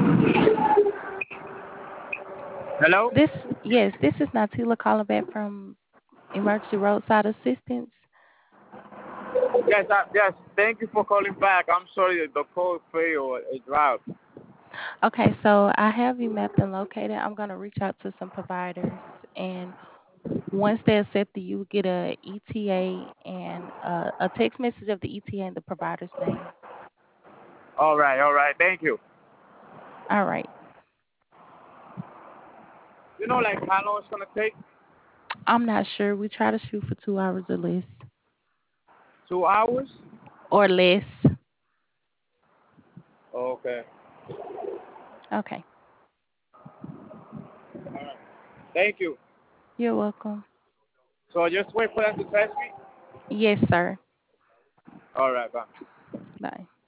Hello? This is Natila calling back from Emergency Roadside Assistance. Yes. Thank you for calling back. I'm sorry that the call failed. It dropped. Okay, so I have you mapped and located. I'm gonna reach out to some providers, and once they accept you, you get a ETA and a text message of the ETA and the provider's name. All right. Thank you. All right. You know, like how long it's gonna take? I'm not sure. We try to shoot for 2 hours or less. 2 hours? Or less. Okay. Okay. All right. Thank you. You're welcome. So I just wait for them to test me. Yes, sir. All right. Bye. Bye.